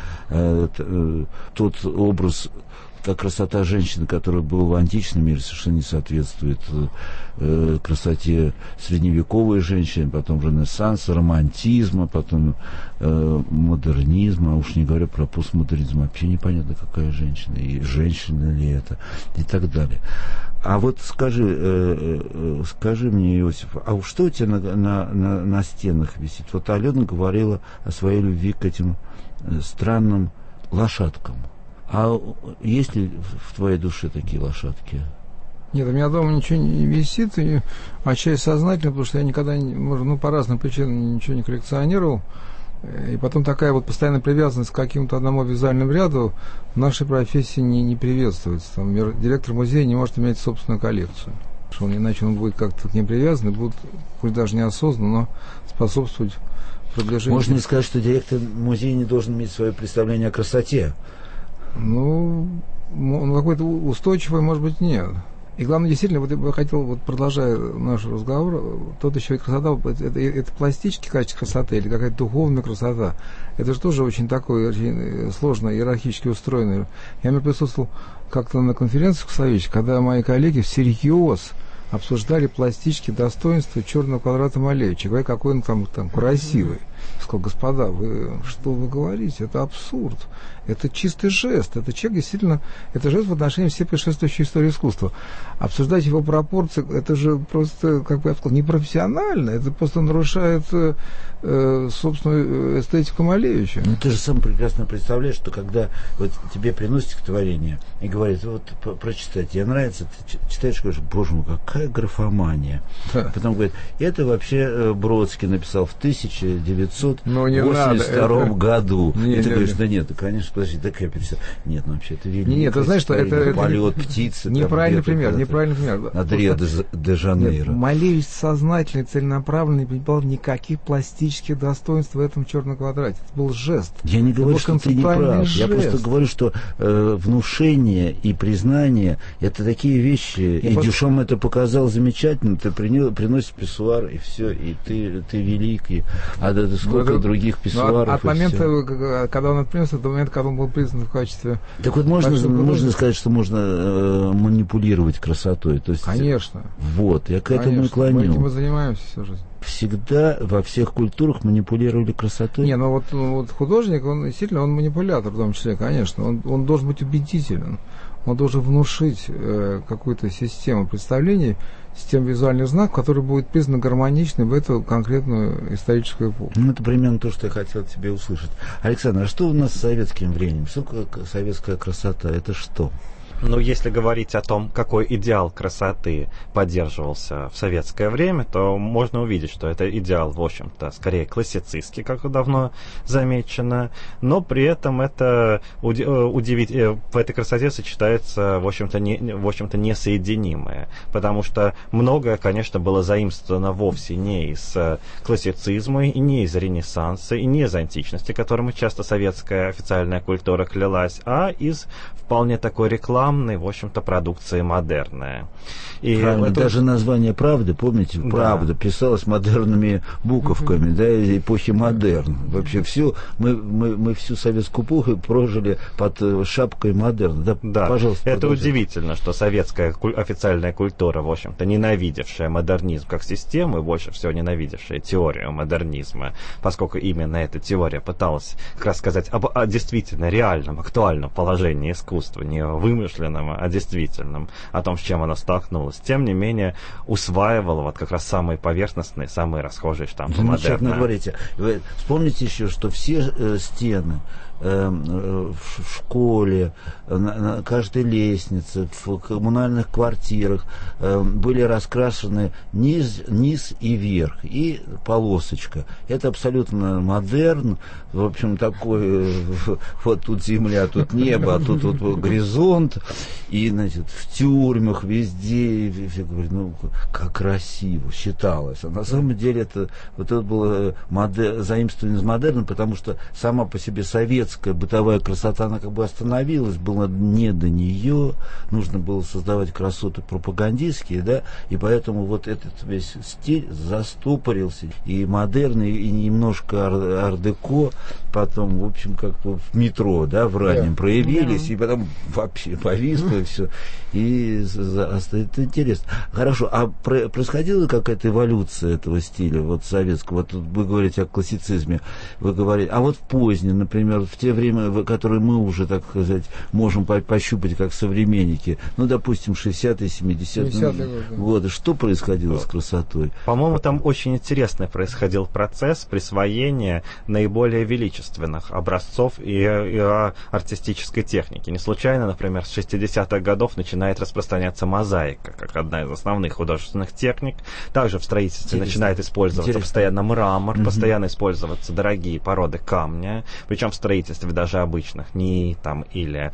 Speaker 2: Тот образ, та красота женщины, которая была в античном мире, совершенно не соответствует красоте средневековой женщины, потом Ренессанса, романтизма, потом модернизма, а уж не говоря про постмодернизм, вообще непонятно, какая женщина, и женщина ли это, и так далее. А вот скажи мне, Иосиф, а что у тебя на стенах висит? Вот Алена говорила о своей любви к этим странным лошадкам. А есть ли в твоей душе такие лошадки?
Speaker 4: Нет, у меня дома ничего не висит, и отчасти сознательно, потому что я никогда, по разным причинам ничего не коллекционировал. И потом такая вот постоянная привязанность к какому-то одному визуальному ряду в нашей профессии не приветствуется. Там, директор музея не может иметь собственную коллекцию. Потому что иначе он будет как-то к ним привязан, и будет, пусть даже неосознанно, но способствовать продвижению.
Speaker 2: Можно ли сказать, что директор музея не должен иметь свое представление о красоте?
Speaker 4: Он какой-то устойчивый, может быть, нет. И главное, действительно, вот я бы хотел, продолжая наш разговор, тут еще и красота, это пластический качество красоты или какая-то духовная красота. Это же тоже очень такой, очень сложно, иерархически устроенный. Я присутствовал как-то на конференции в Словечке, когда мои коллеги всерьез обсуждали пластические достоинства черного квадрата Малевича, говоря, какой он там красивый. Я сказал: господа, что вы говорите? Это абсурд. Это чистый жест. Это человек действительно, это жест в отношении всей предшествующей истории искусства. Обсуждать его пропорции, это же просто, как бы я сказал, непрофессионально. Это просто нарушает собственную эстетику Малевича.
Speaker 2: Ты же сам прекрасно представляешь, что когда вот тебе приносят стихотворение и говорят: вот прочитай, тебе нравится, ты читаешь, говоришь: боже мой, какая графомания. Да. Потом говорят: это вообще Бродский написал в 1982 году. И ты говоришь: да нет, конечно, подожди, так я перестал. Нет, вообще это великий.
Speaker 4: Нет, ты знаешь, что это
Speaker 2: полет птицы.
Speaker 4: Неправильный пример.
Speaker 2: Над Рио-де-Жанейро.
Speaker 4: Малевич сознательно, целенаправленно не понимал никаких пластических достоинств в этом черном квадрате. Это был жест.
Speaker 2: Я не говорю, что ты не прав.
Speaker 4: Жест.
Speaker 2: Я просто говорю, что внушение и признание — это такие вещи. Дюшам это показал замечательно. Ты приносишь писсуар, и все, и ты великий. А сколько других писсуаров.
Speaker 4: От момента, когда он это принес, до момента, когда он был признан в качестве...
Speaker 2: Так вот, можно сказать, что можно манипулировать красотой. То есть,
Speaker 4: конечно.
Speaker 2: Вот, я к этому и клоню.
Speaker 4: Этим мы занимаемся всю жизнь.
Speaker 2: Всегда во всех культурах манипулировали красотой.
Speaker 4: Не, вот художник, он действительно, он манипулятор в том числе, конечно. Он должен быть убедителен. Он должен внушить какую-то систему представлений, систему визуальных знаков, которая будет признана гармоничной в эту конкретную историческую эпоху.
Speaker 2: Это примерно то, что я хотел тебе услышать. Александр, а что у нас с советским временем? Что советская красота? Это что?
Speaker 3: Если говорить о том, какой идеал красоты поддерживался в советское время, то можно увидеть, что это идеал, в общем-то, скорее классицистский, как давно замечено, но при этом это в этой красоте сочетается, в общем-то, несоединимое, потому что многое, конечно, было заимствовано вовсе не из классицизма, и не из Ренессанса, и не из античности, которым часто советская официальная культура клялась, а из вполне такой рекламы, в общем-то, продукция модерная. И
Speaker 2: даже название «Правды», помните, «Правда» писалось модерными буковками, эпохи модерн. Вообще мы всю советскую эпоху прожили под шапкой модерна. Пожалуйста,
Speaker 3: это удивительно, что советская официальная культура, в общем-то, ненавидевшая модернизм как систему и больше всего ненавидевшая теорию модернизма, поскольку именно эта теория пыталась как раз сказать о действительно реальном, актуальном положении искусства, не вымышленном вымышленном, а действительном, о том, с чем она столкнулась, тем не менее усваивала вот как раз самые поверхностные, самые расхожие штампы модерна.
Speaker 2: Говорите. Вы вспомните еще, что все стены в школе, на каждой лестнице, в коммунальных квартирах были раскрашены низ и верх, и полосочка. Это абсолютно модерн, в общем, такой, вот тут земля, тут небо, а тут вот горизонт, и, значит, в тюрьмах везде, и все говорят, ну, как красиво, считалось. А на самом деле это было заимствование из модерна, потому что сама по себе советская бытовая красота, она как бы остановилась, было не до нее, нужно было создавать красоты пропагандистские, да, и поэтому вот этот весь стиль застопорился, и модерн, и немножко ар-деко, потом, в общем, как в метро, да, в раннем проявились, и потом вообще повисло и все, и это интересно. Хорошо, а происходила какая-то эволюция этого стиля, вот советского, вот вы говорите о классицизме, вы говорите, а вот в позднем, например, в те время, которые мы уже, так сказать, можем пощупать как современники, ну, допустим, 60-е, 70-е годы, что происходило с красотой?
Speaker 3: По-моему, там очень интересный происходил процесс присвоения наиболее величественных образцов и артистической техники. Не случайно, например, с 60-х годов начинает распространяться мозаика, как одна из основных художественных техник. Также в строительстве начинает использоваться постоянно мрамор, постоянно использоваться дорогие породы камня, причем в строительстве даже обычных НИИ там, или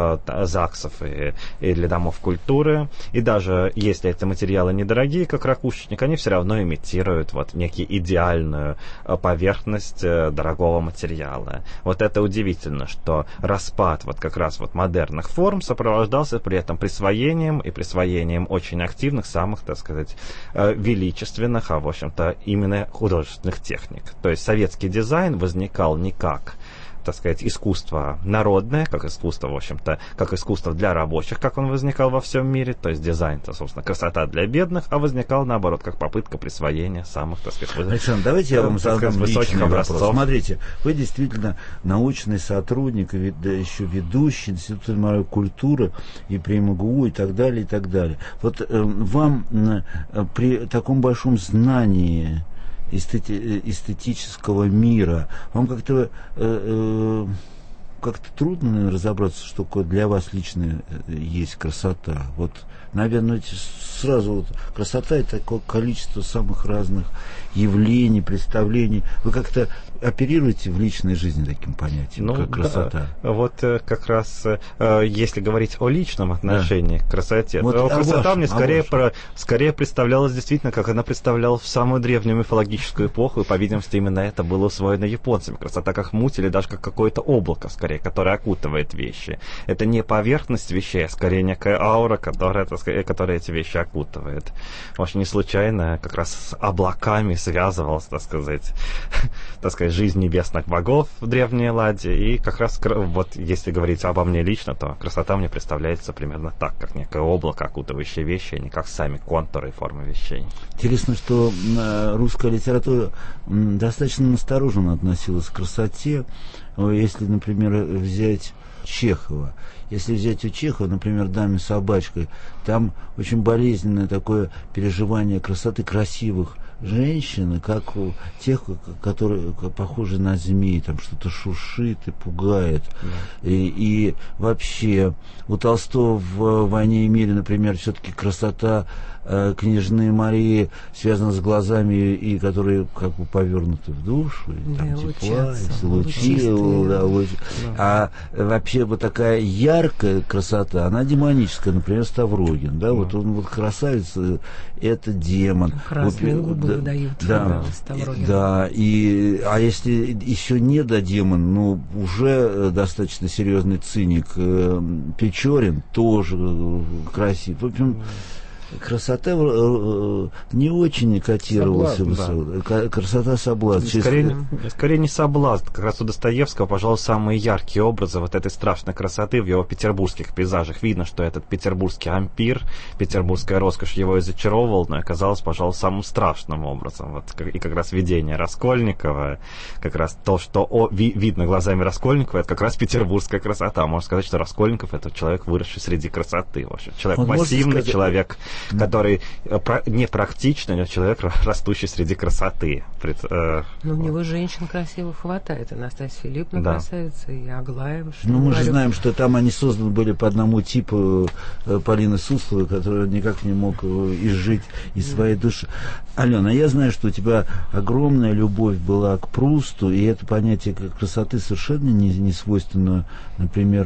Speaker 3: ЗАГСов или домов культуры. И даже если эти материалы недорогие, как ракушечник, они все равно имитируют вот некую идеальную поверхность дорогого материала. Вот это удивительно, что распад вот как раз вот модерных форм сопровождался при этом присвоением очень активных, самых, так сказать, величественных, а в общем-то именно художественных техник. То есть советский дизайн возникал не как, так сказать, искусство народное, как искусство, в общем-то, как искусство для рабочих, как он возникал во всем мире, то есть дизайн-то, собственно, красота для бедных, а возникал, наоборот, как попытка присвоения самых, так сказать,
Speaker 2: Александр, давайте я вам задам личный вопрос. Смотрите, вы действительно научный сотрудник, да еще ведущий Института мировой культуры и при МГУ и так далее, и так далее. Вот вам при таком большом знании эстетического мира, вам как-то трудно, наверное, разобраться, что для вас лично есть красота. Вот, наверное, сразу вот красота — это такое количество самых разных явлений, представлений. Вы как-то оперируете в личной жизни таким понятием, как красота?
Speaker 3: Да. Вот как раз, если говорить о личном отношении к красоте, вот, то красота мне скорее представлялась действительно, как она представлялась в самую древнюю мифологическую эпоху, и, по-видимому, именно это было усвоено японцами. Красота как муть или даже как какое-то облако, скорее, которое окутывает вещи. Это не поверхность вещей, а скорее некая аура, которая эти вещи окутывает. Может, не случайно как раз с облаками связывалась, так сказать, жизнь небесных богов в древней Элладе. И как раз, вот если говорить обо мне лично, то красота мне представляется примерно так, как некое облако, окутывающее вещи, а не как сами контуры и формы вещей.
Speaker 2: Интересно, что русская литература достаточно настороженно относилась к красоте. Если, например, взять Чехова. Если взять у Чехова, например, «Даме с собачкой», там очень болезненное такое переживание красоты красивых женщин, как у тех, которые похожи на змей, там что-то шуршит и пугает. И вообще у Толстого в «Войне и мире», например, все-таки красота княжны Марии связана с глазами, и которые как бы повернуты в душу, и там тепла, и лучи. А вообще вот такая яркая красота, она демоническая, например, Ставрогин, да, вот он вот красавец, это демон.
Speaker 1: Красные губы выдают.
Speaker 2: Да, а если еще не до демон, ну, уже достаточно серьезный циник, Печорин тоже красив. В общем, красота не очень котировалась. Красота соблазн.
Speaker 3: Скорее не соблазн. Как раз у Достоевского, пожалуй, самые яркие образы вот этой страшной красоты в его петербургских пейзажах. Видно, что этот петербургский ампир, петербургская роскошь его и зачаровывал, но оказалось, пожалуй, самым страшным образом. Вот, и как раз видение Раскольникова, как раз то, что видно глазами Раскольникова, это как раз петербургская красота. Можно сказать, что Раскольников — это человек, выросший среди красоты. Вообще. Человек массивный, человек, который не практичный, но человек, растущий среди красоты.
Speaker 1: Ну, у него женщин красивых хватает. Анастасия Филипповна красавица, и Аглаева.
Speaker 2: Ну, мы же знаем, что там они созданы были по одному типу Полины Сусловой, который никак не мог изжить из своей души. Алена, я знаю, что у тебя огромная любовь была к Прусту, и это понятие красоты совершенно не свойственно, например,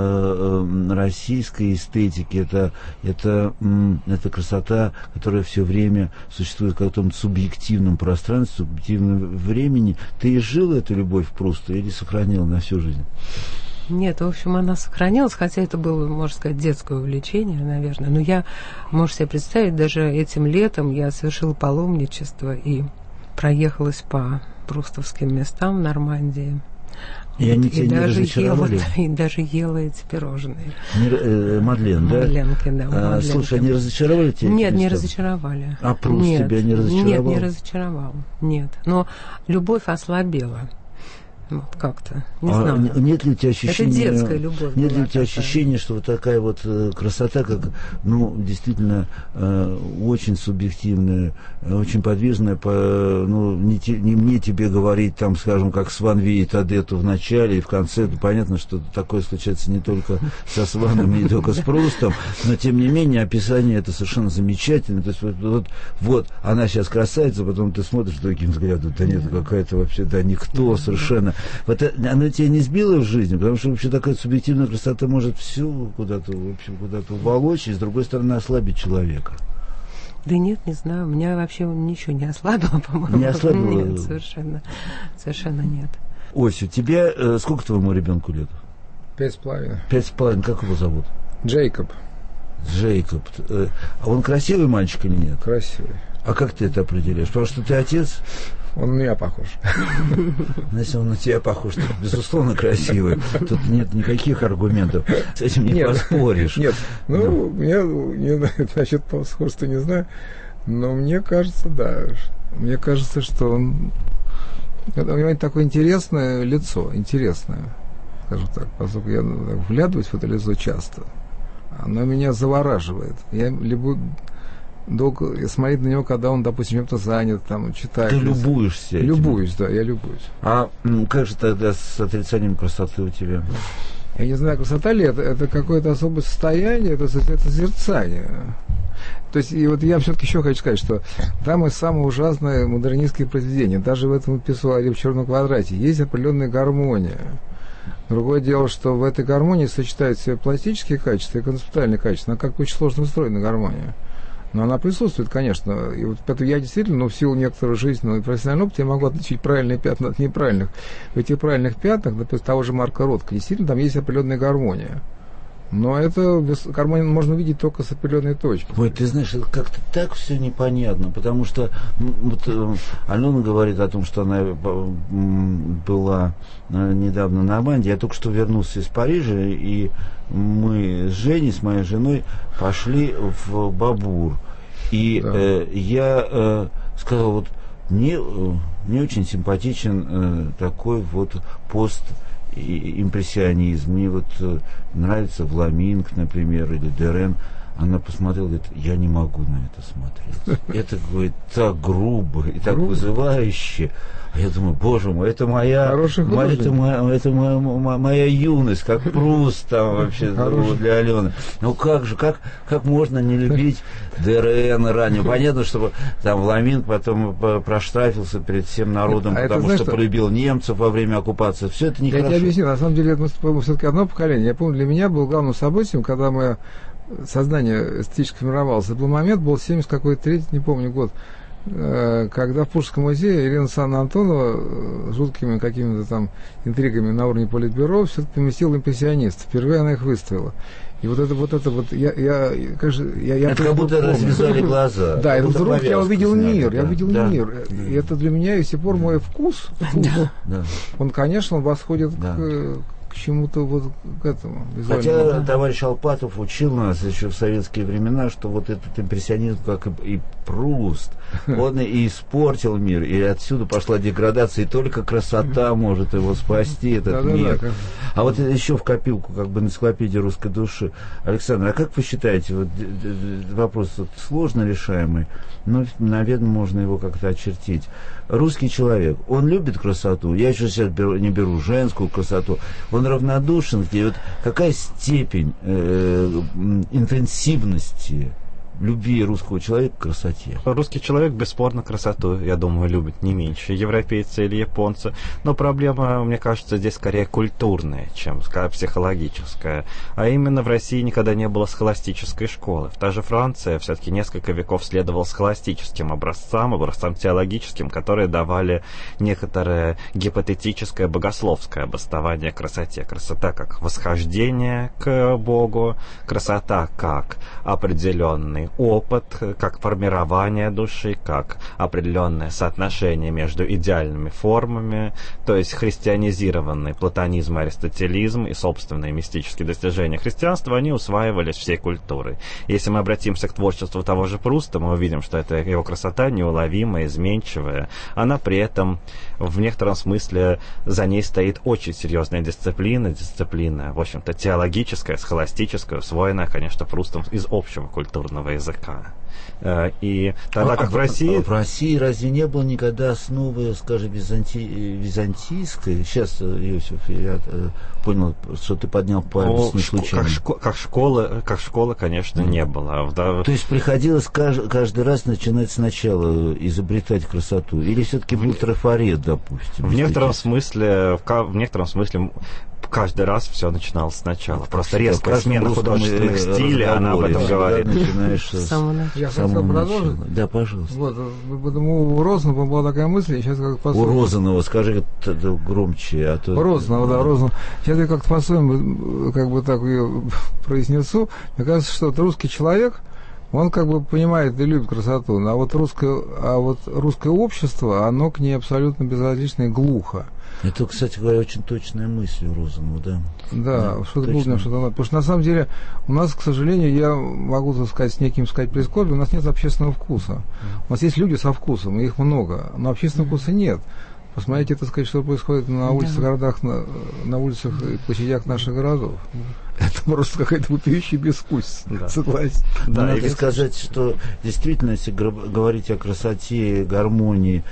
Speaker 2: российской эстетике. Это красота, которая все время существует в каком-то субъективном пространстве, субъективном времени. Ты изжила эту любовь к Прусту или сохранила на всю жизнь?
Speaker 1: Нет, в общем, она сохранилась, хотя это было, можно сказать, детское увлечение, наверное. Но я, можете себе представить, даже этим летом я совершила паломничество и проехалась по прустовским местам в Нормандии.
Speaker 2: И они тебя не разочаровали?
Speaker 1: И даже ела эти пирожные.
Speaker 2: Мадлен, да?
Speaker 1: Мадленки, да. Мадленки.
Speaker 2: Слушай, они разочаровали тебя?
Speaker 1: Нет, не разочаровали.
Speaker 2: А Пруст тебя не разочаровал?
Speaker 1: Нет, не разочаровал. Нет. Но любовь ослабела. Вот как-то. Не знаю.
Speaker 2: Нет ли у тебя ощущения...
Speaker 1: Это детская любовь.
Speaker 2: Нет ли у тебя ощущения, что вот такая вот красота, как, действительно, очень субъективная, очень подвижная, не мне тебе говорить, там, скажем, как Сванви и Тадету в начале и в конце, понятно, что такое случается не только со Сваном, не только с Прустом, но, тем не менее, описание это совершенно замечательно. То есть, вот она сейчас красавица, потом ты смотришь другим взглядом, да нет, какая-то вообще, никто совершенно. Вот она тебя не сбила в жизни, потому что вообще такая субъективная красота может всю куда-то уволочь и, с другой стороны, ослабить человека.
Speaker 1: Да нет, не знаю. Меня вообще ничего не ослабило, по-моему.
Speaker 2: Не ослабило?
Speaker 1: Нет, совершенно нет.
Speaker 2: Ось, у тебя сколько твоему ребенку лет?
Speaker 4: 5,5.
Speaker 2: 5,5. Как его зовут?
Speaker 4: Джейкоб.
Speaker 2: А он красивый мальчик или нет?
Speaker 4: Красивый.
Speaker 2: А как ты это определяешь? Потому что ты отец?
Speaker 4: Он на меня похож.
Speaker 2: Если он на тебя похож, то, безусловно, красивый. Тут нет никаких аргументов. С этим не поспоришь.
Speaker 4: Нет, мне насчет сходства не знаю, но мне кажется, Мне кажется, что у него такое интересное лицо, скажем так, поскольку я вглядываюсь в это лицо часто, оно меня завораживает. Я люблю долго смотреть на него, когда он, допустим, чем-то занят, там, читает.
Speaker 2: Ты любуешься этим?
Speaker 4: Любуюсь, да, я любуюсь.
Speaker 2: А как же тогда с отрицанием красоты у тебя?
Speaker 4: Я не знаю, красота ли это какое-то особое состояние, это созерцание. То есть, и вот я все-таки еще хочу сказать, что там и самые ужасные модернистские произведения, даже в этом писсуаре в «Черном квадрате» есть определенная гармония. Другое дело, что в этой гармонии сочетаются все пластические качества и концептуальные качества. Она как очень сложно устроена гармония. Но она присутствует, конечно. И вот поэтому я действительно, в силу некоторого жизненного и профессионального опыта, я могу отличить правильные пятна от неправильных. В этих правильных пятнах, допустим, того же Марка Ротко, действительно там есть определенная гармония. Но это гармонию можно увидеть только с определенной точки.
Speaker 2: Ой, ты знаешь, это как-то так все непонятно, потому что Алена говорит о том, что она была недавно на Нормандии. Я только что вернулся из Парижа, и мы с Женей, с моей женой, пошли в Бабур. И я сказал, мне очень симпатичен такой постимпрессионизм. Мне нравится Вламинг, например, или Дерен. Она посмотрела, говорит, я не могу на это смотреть. Это, говорит, так грубо и так вызывающе. А я думаю, боже мой, это моя юность, как Пруст там вообще для Алены. Ну как же, как можно не любить Дерен ранее? Понятно, что там Вламинг потом проштрафился перед всем народом, потому что полюбил немцев во время оккупации. Все это нехорошо.
Speaker 4: Я тебе объясню, на самом деле, мы все-таки одно поколение. Я помню, для меня было главным событием, когда мое сознание эстетически формировалось. Это был момент, был 73-й, не помню год, когда в Пушкинском музее Ирина Александровна Антонова жуткими какими-то там интригами на уровне политбюро все-таки поместила импрессионистов. Впервые она их выставила. И вот это,
Speaker 2: это как будто развязали глаза.
Speaker 4: Да, и вдруг я увидел мир, мир. И это для меня и с тех пор мой вкус. Он, конечно, восходит к чему-то вот к этому.
Speaker 2: Хотя товарищ Алпатов учил нас еще в советские времена, что вот этот импрессионизм, как и Пруст, он и испортил мир, и отсюда пошла деградация, и только красота может его спасти, этот мир. А вот еще в копилку, как бы, энциклопедия русской души. Александр, а как вы считаете, вот вопрос вот сложно решаемый, но, наверное, можно его как-то очертить. Русский человек, он любит красоту? Я еще сейчас не беру женскую красоту. Он равнодушен, где вот какая степень интенсивности любви русского человека к красоте?
Speaker 3: Русский человек бесспорно красоту, я думаю, любит не меньше европейца или японца. Но проблема, мне кажется, здесь скорее культурная, чем психологическая. А именно в России никогда не было схоластической школы. Та же Франция все-таки несколько веков следовала схоластическим образцам теологическим, которые давали некоторое гипотетическое богословское обоснование красоте. Красота как восхождение к Богу, красота как определенный опыт, как формирование души, как определенное соотношение между идеальными формами, то есть христианизированный платонизм и аристотелизм и собственные мистические достижения христианства, они усваивались всей культурой. Если мы обратимся к творчеству того же Пруста, мы увидим, что эта его красота неуловимая, изменчивая. Она при этом в некотором смысле за ней стоит очень серьезная дисциплина, в общем-то, теологическая, схоластическая, усвоенная, конечно, Прустом из общего культурного языка. И тогда как в России...
Speaker 2: В России разве не было никогда основы, скажем, византийской? Сейчас, Иосиф, я понял, что ты поднял палец не случайно.
Speaker 3: Как школа, конечно, не было.
Speaker 2: То есть приходилось каждый раз начинать сначала изобретать красоту? Или все-таки был трафарет, допустим?
Speaker 3: В некотором смысле каждый раз все начиналось сначала. Просто резкая смена художественных стилей, она об этом говорит.
Speaker 4: Я хотел продолжить.
Speaker 2: Да, пожалуйста.
Speaker 4: Вот, у Розанова была такая мысль, сейчас как-то по-своему...
Speaker 2: У Розанова, скажи громче, а то...
Speaker 4: Розанова. Сейчас я как-то по-своему, как бы так ее произнесу. Мне кажется, что русский человек, он как бы понимает и любит красоту, а вот русское общество, оно к ней абсолютно безразлично и глухо.
Speaker 2: Это, кстати говоря, очень точная мысль у Розанова, да.
Speaker 4: Да, что-то помню, что-то... Потому что, на самом деле, у нас, к сожалению, я могу сказать с неким прискорбием, у нас нет общественного вкуса. У нас есть люди со вкусом, и их много, но общественного вкуса нет. Посмотрите, что происходит на улицах, городах, на улицах и площадях наших городов. Это просто какая-то вопиющая безвкусица, согласен.
Speaker 2: Да, надо сказать, что действительно, если говорить о красоте, гармонии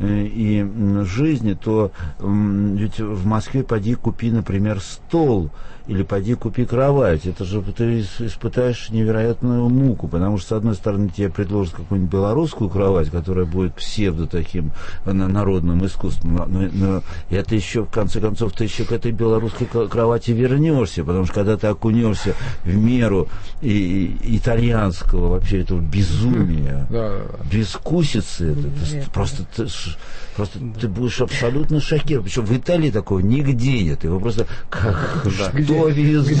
Speaker 2: и жизни, то ведь в Москве поди купи, например, стол, или поди купи кровать. Это же ты испытаешь невероятную муку, потому что, с одной стороны, тебе предложат какую-нибудь белорусскую кровать, которая будет псевдо таким народным искусством, но это еще, в конце концов, ты еще к этой белорусской кровати вернешься, потому что когда ты окунешься в меру итальянского вообще этого безумия, безвкусицы, просто ты будешь абсолютно шокирован. Причем в Италии такого нигде нет. Его просто что везут?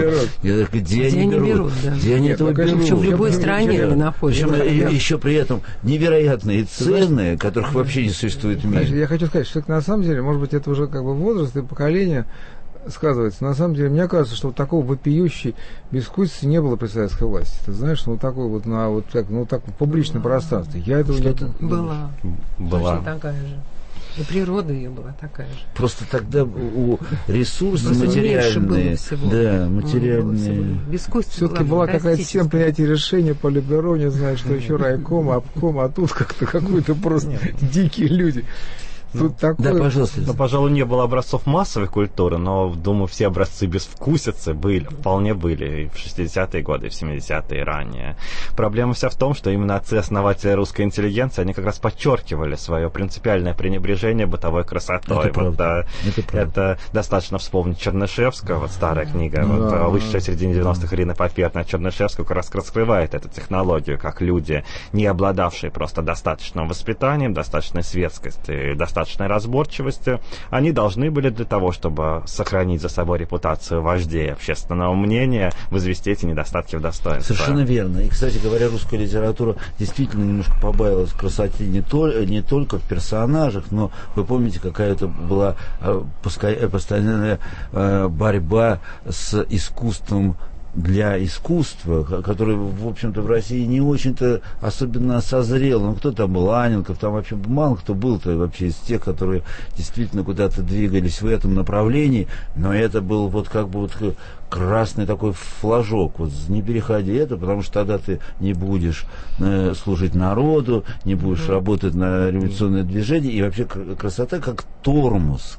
Speaker 2: Где они берут? Где они этого берут?
Speaker 1: Причем в любой стране они находятся.
Speaker 2: Причем еще при этом невероятные цены, которых вообще не существует в мире.
Speaker 4: Я хочу сказать, что на самом деле, может быть, это уже как бы возраст и поколение сказывается. На самом деле, мне кажется, что вот такого вопиющей безвкусицы не было при советской власти. Ты знаешь, такой вот на так публичном пространстве. Я этого не...
Speaker 1: Была. Точно такая же. И природа ее была такая же.
Speaker 2: Просто тогда у ресурсов материальные, материальные.
Speaker 4: Все-таки была какая-то система принятия решения, политбюро, не знаю, что еще, райком, обком, а тут как-то какой-то просто дикие люди. Тут такое...
Speaker 2: Да, пожалуйста.
Speaker 3: Ну, пожалуй, не было образцов массовой культуры, но, думаю, все образцы безвкусицы вполне были и в 60-е годы, и в 70-е ранее. Проблема вся в том, что именно отцы-основатели русской интеллигенции, они как раз подчеркивали свое принципиальное пренебрежение бытовой красотой. Это достаточно вспомнить Чернышевского, вот старая книга, вышедшая в середине 90-х Ирины Попетной. Чернышевского как раз раскрывает эту технологию, как люди, не обладавшие просто достаточным воспитанием, достаточной светскостью, достаточной разборчивостью, они должны были для того, чтобы сохранить за собой репутацию вождей общественного мнения, возвести эти недостатки в достоинство.
Speaker 2: Совершенно верно. И, кстати говоря, русская литература действительно немножко побавилась красоте не только в персонажах, но вы помните, какая-то была постоянная борьба с искусством для искусства, который, в общем-то, в России не очень-то особенно созрел. Ну, кто там был? Анненков, там вообще мало кто был-то вообще из тех, которые действительно куда-то двигались в этом направлении, но это был вот как бы вот красный такой флажок. Вот не переходи это, потому что тогда ты не будешь служить народу, не будешь работать на революционное движение, и вообще красота как тормоз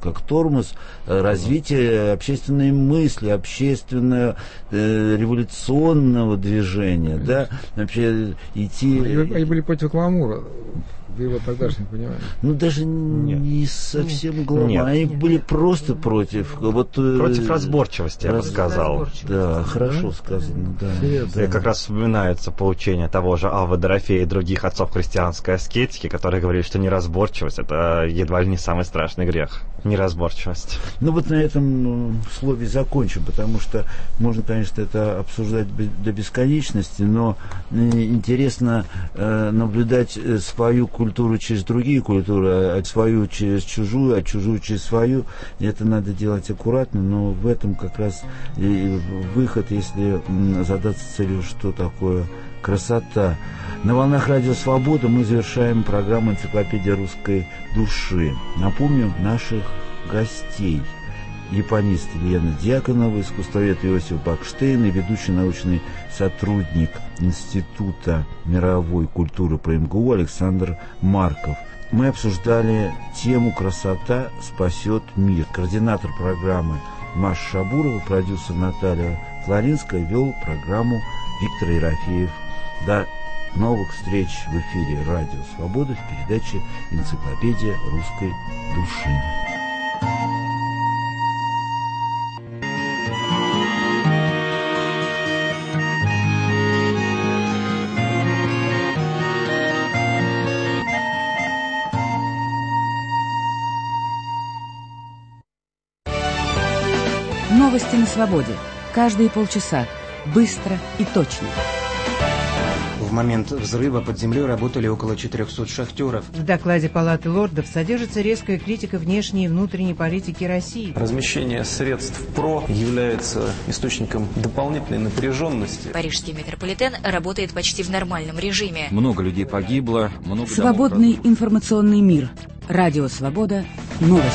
Speaker 2: развития общественной мысли, общественного революционного движения, да, вообще идти...
Speaker 4: Они были против гламура. В его тогдашнем понимании.
Speaker 2: Ну, даже не совсем гламур. Они были просто против.
Speaker 3: Против разборчивости, я бы сказал.
Speaker 2: Да, хорошо сказано. Да.
Speaker 3: И как раз вспоминается поучение того же Авва Дорофея и других отцов христианской аскетики, которые говорили, что неразборчивость — это едва ли не самый страшный грех. Неразборчивость.
Speaker 2: Ну, вот на этом слове закончим, потому что можно, конечно, это обсуждать до бесконечности, но интересно наблюдать свою культуру через другие культуры, а свою через чужую, а чужую через свою. И это надо делать аккуратно, но в этом как раз и выход, если задаться целью, что такое красота. На волнах Радио Свобода мы завершаем программу «Энциклопедия русской души». Напомню наших гостей. Японист Елена Дьяконова, искусствовед Иосиф Бакштейн и ведущий научный сотрудник Института мировой культуры при МГУ Александр Марков. Мы обсуждали тему «Красота спасет мир». Координатор программы Маша Шабурова, продюсер Наталья Флоринская, вел программу Виктор Ерофеев. До новых встреч в эфире Радио Свобода в передаче «Энциклопедия русской души».
Speaker 12: Новости на свободе. Каждые полчаса. Быстро и точно.
Speaker 13: В момент взрыва под землей работали около 400 шахтеров.
Speaker 14: В докладе Палаты лордов содержится резкая критика внешней и внутренней политики России.
Speaker 15: Размещение средств ПРО является источником дополнительной напряженности.
Speaker 16: Парижский метрополитен работает почти в нормальном режиме.
Speaker 6: Много людей погибло.
Speaker 12: Свободный информационный мир. Радио Свобода. Новости.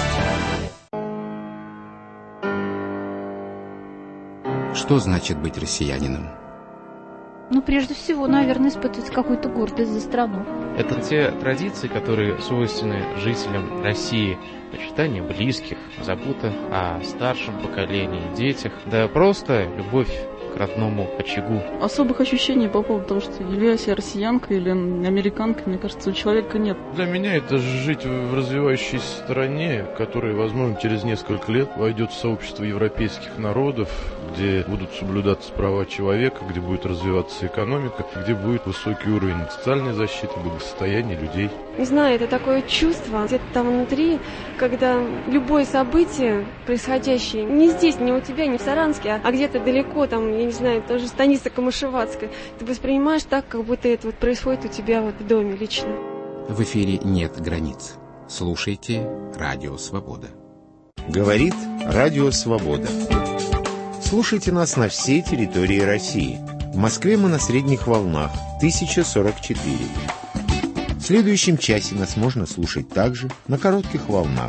Speaker 17: Что значит быть россиянином?
Speaker 10: Прежде всего, наверное, испытывать какую-то гордость за страну.
Speaker 18: Это те традиции, которые свойственны жителям России. Почитание близких, забота о старшем поколении, детях, да просто любовь к родному очагу.
Speaker 19: Особых ощущений по поводу того, что являюсь я россиянкой или американкой, мне кажется, у человека нет.
Speaker 20: Для меня это жить в развивающейся стране, которая, возможно, через несколько лет войдет в сообщество европейских народов, где будут соблюдаться права человека, где будет развиваться экономика, где будет высокий уровень социальной защиты, благосостояния людей.
Speaker 21: Не знаю, это такое чувство где-то там внутри, когда любое событие, происходящее не здесь, не у тебя, не в Саранске, а где-то далеко, там, я не знаю, тоже станица Камышеватская, ты воспринимаешь так, как будто это вот происходит у тебя вот в доме лично.
Speaker 17: В эфире нет границ. Слушайте Радио Свобода.
Speaker 22: Говорит Радио Свобода. Слушайте нас на всей территории России. В Москве мы на средних волнах 1044. В следующем часе нас можно слушать также на коротких волнах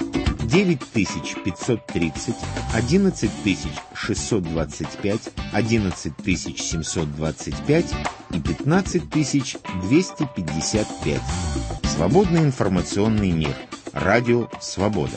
Speaker 22: 9530, 11625, 11725 и 15255. Свободный информационный мир. Радио «Свобода».